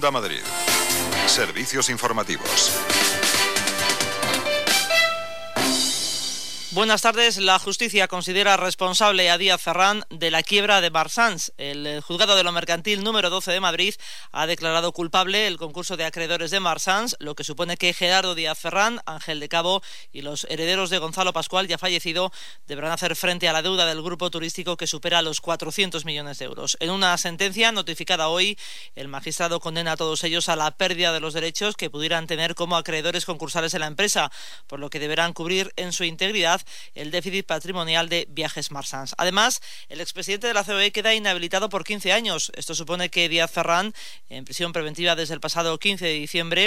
Onda Madrid. Servicios informativos. Buenas tardes. La justicia considera responsable a Díaz Ferrán de la quiebra de Marsans. El juzgado de lo mercantil número 12 de Madrid ha declarado culpable el concurso de acreedores de Marsans, lo que supone que Gerardo Díaz Ferrán, Ángel de Cabo y los herederos de Gonzalo Pascual, ya fallecido, deberán hacer frente a la deuda del grupo turístico que supera los 400 millones de euros. En una sentencia notificada hoy, el magistrado condena a todos ellos a la pérdida de los derechos que pudieran tener como acreedores concursales en la empresa, por lo que deberán cubrir en su integridad el déficit patrimonial de Viajes Marsans. Además, el expresidente de la COE queda inhabilitado por 15 años. Esto supone que Díaz Ferrán, en prisión preventiva desde el pasado 15 de diciembre,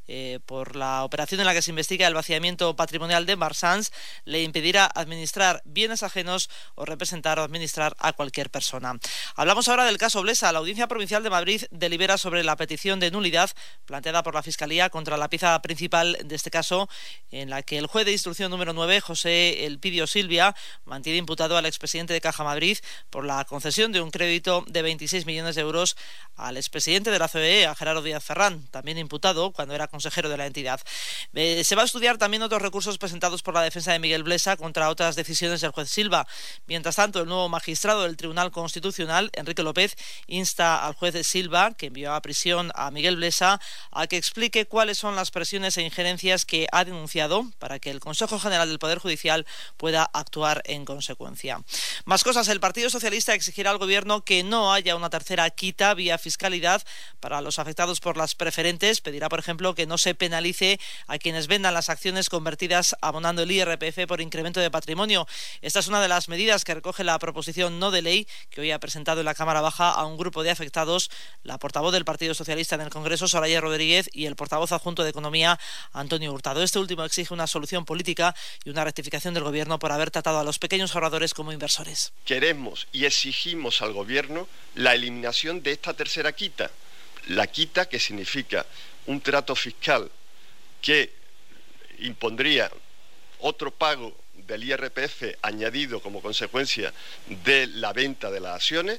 por la operación en la que se investiga el vaciamiento patrimonial de Marsans, le impedirá administrar bienes ajenos o representar o administrar a cualquier persona. Hablamos ahora del caso Blesa. La Audiencia Provincial de Madrid delibera sobre la petición de nulidad planteada por la Fiscalía contra la pieza principal de este caso, en la que el juez de instrucción número 9, José Elpidio Silvia, mantiene imputado al expresidente de Caja Madrid por la concesión de un crédito de 26 millones de euros al expresidente de la COE, a Gerardo Díaz Ferrán, también imputado cuando era consejero de la entidad. Se va a estudiar también otros recursos presentados por la defensa de Miguel Blesa contra otras decisiones del juez Silva. Mientras tanto, el nuevo magistrado del Tribunal Constitucional, Enrique López, insta al juez Silva, que envió a prisión a Miguel Blesa, a que explique cuáles son las presiones e injerencias que ha denunciado para que el Consejo General del Poder Judicial pueda actuar en consecuencia. Más cosas. El Partido Socialista exigirá al Gobierno que no haya una tercera quita vía fiscalidad para los afectados por las preferentes. Pedirá, por ejemplo, que no se penalice a quienes vendan las acciones convertidas abonando el IRPF por incremento de patrimonio. Esta es una de las medidas que recoge la proposición no de ley que hoy ha presentado en la Cámara Baja a un grupo de afectados, la portavoz del Partido Socialista en el Congreso, Soraya Rodríguez, y el portavoz adjunto de Economía, Antonio Hurtado. Este último exige una solución política y una rectificación del Gobierno por haber tratado a los pequeños ahorradores como inversores. Queremos y exigimos al Gobierno la eliminación de esta tercera quita. La quita, que significa un trato fiscal que impondría otro pago del IRPF añadido como consecuencia de la venta de las acciones,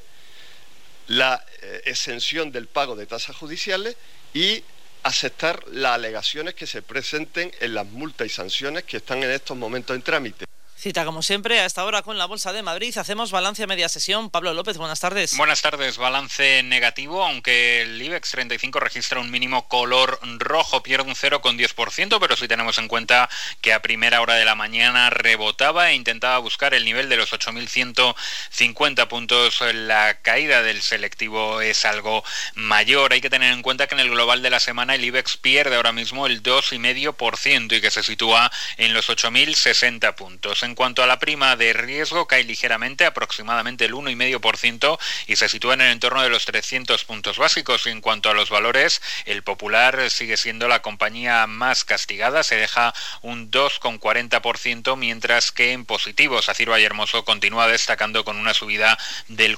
la exención del pago de tasas judiciales y aceptar las alegaciones que se presenten en las multas y sanciones que están en estos momentos en trámite. Cita como siempre a esta hora con la Bolsa de Madrid. Hacemos balance a media sesión. Pablo López, buenas tardes. Buenas tardes. Balance negativo, aunque el IBEX 35 registra un mínimo color rojo, pierde un 0,10%, pero si tenemos en cuenta que a primera hora de la mañana rebotaba e intentaba buscar el nivel de los 8.150 puntos, la caída del selectivo es algo mayor. Hay que tener en cuenta que en el global de la semana el IBEX pierde ahora mismo el 2,5% y que se sitúa en los 8.060 puntos. En cuanto a la prima de riesgo, cae ligeramente, aproximadamente el 1,5%, y se sitúa en el entorno de los 300 puntos básicos. Y en cuanto a los valores, el Popular sigue siendo la compañía más castigada, se deja un 2,40%, mientras que en positivo SACIR Vallehermoso continúa destacando con una subida del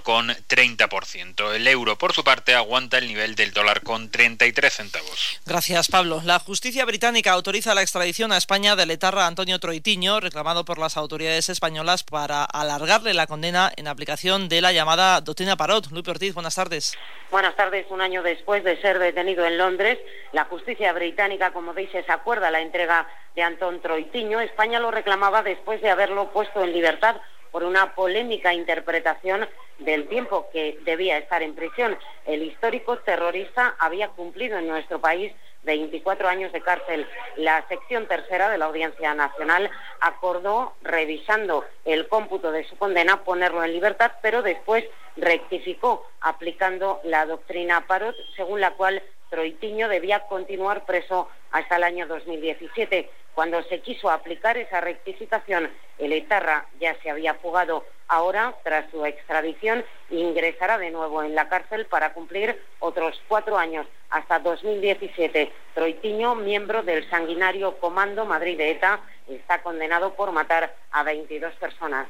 4,30%. El euro, por su parte, aguanta el nivel del dólar con 33 centavos. Gracias, Pablo. La justicia británica autoriza la extradición a España del etarra Antonio Troitiño, reclamado por las autoridades españolas para alargarle la condena en aplicación de la llamada doctrina Parot. Luis Ortiz, buenas tardes. Buenas tardes. Un año después de ser detenido en Londres, la justicia británica, como dices, acuerda la entrega de Antón Troitiño. España lo reclamaba después de haberlo puesto en libertad por una polémica interpretación del tiempo que debía estar en prisión. El histórico terrorista había cumplido en nuestro país 24 años de cárcel. La sección tercera de la Audiencia Nacional acordó, revisando el cómputo de su condena, ponerlo en libertad, pero después rectificó aplicando la doctrina Parot, según la cual Troitiño debía continuar preso hasta el año 2017. Cuando se quiso aplicar esa rectificación, el etarra ya se había fugado. Ahora, tras su extradición, ingresará de nuevo en la cárcel para cumplir otros 4 años, hasta 2017. Troitiño, miembro del sanguinario Comando Madrid de ETA, está condenado por matar a 22 personas.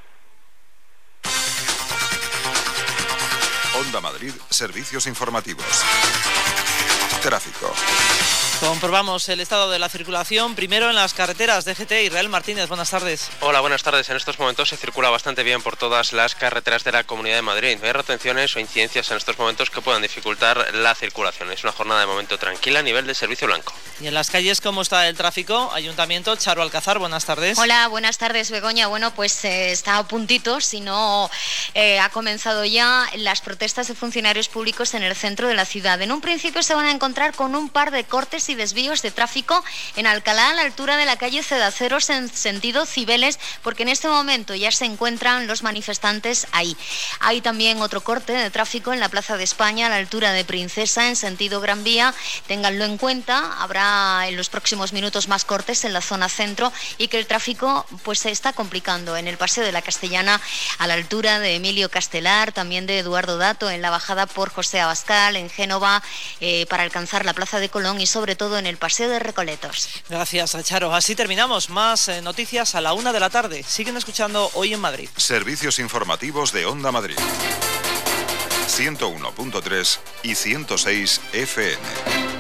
Onda Madrid, servicios informativos. Tráfico. Comprobamos el estado de la circulación, primero en las carreteras. DGT, Israel Martínez, buenas tardes. Hola, buenas tardes. En estos momentos se circula bastante bien por todas las carreteras de la Comunidad de Madrid. No hay retenciones o incidencias en estos momentos que puedan dificultar la circulación. Es una jornada de momento tranquila a nivel de servicio blanco. Y en las calles, ¿cómo está el tráfico? Ayuntamiento, Charo Alcázar, buenas tardes. Hola, buenas tardes, Begoña. Bueno, pues está a puntitos, si no ha comenzado ya las protestas de funcionarios públicos en el centro de la ciudad. En un principio se van a encontrar con un par de cortes y desvíos de tráfico en Alcalá, a la altura de la calle Cedaceros en sentido Cibeles, porque en este momento ya se encuentran los manifestantes ahí. Hay también otro corte de tráfico en la Plaza de España, a la altura de Princesa en sentido Gran Vía. Ténganlo en cuenta, habrá en los próximos minutos más cortes en la zona centro y que el tráfico pues se está complicando en el Paseo de la Castellana, a la altura de Emilio Castelar, también de Eduardo Dato, en la bajada por José Abascal, en Génova, para alcanzar la Plaza de Colón y sobre todo en el Paseo de Recoletos. Gracias, Charo. Así terminamos. Más noticias a la 1 de la tarde. Siguen escuchando Hoy en Madrid. Servicios informativos de Onda Madrid. 101.3 y 106 FM.